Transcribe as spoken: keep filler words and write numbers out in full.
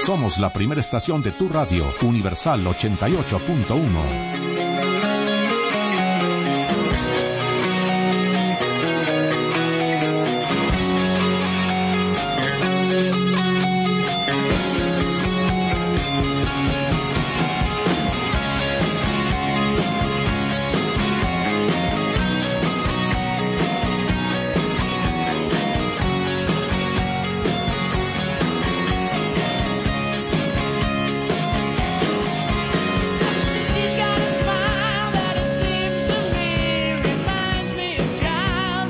Somos la primera estación de tu radio, Universal ochenta y ocho punto uno.